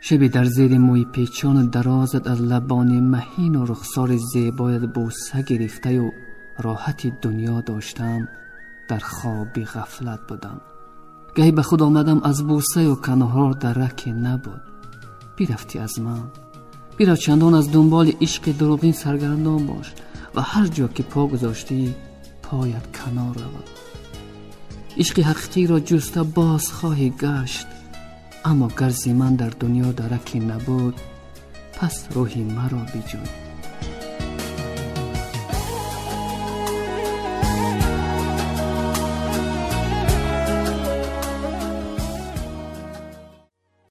شبی در زیر موی پیچان درازت از لبان مهین و رخسار زیبایت بوسه گرفته و راحت دنیا داشتم، در خوابی غفلت بودم. گاهی به خود آمدم از بوسه و کنار درکی نبود. بیرفتی از من، بیرا چندان از دنبال عشق دروغین سرگردان باش و هر جا که پا گذاشتی پایت کنار رود. عشق حقیقی را جسته باز خواهی گشت، اما گر ز من در دنیا درکی نبود، پس روحی مرا بجوی.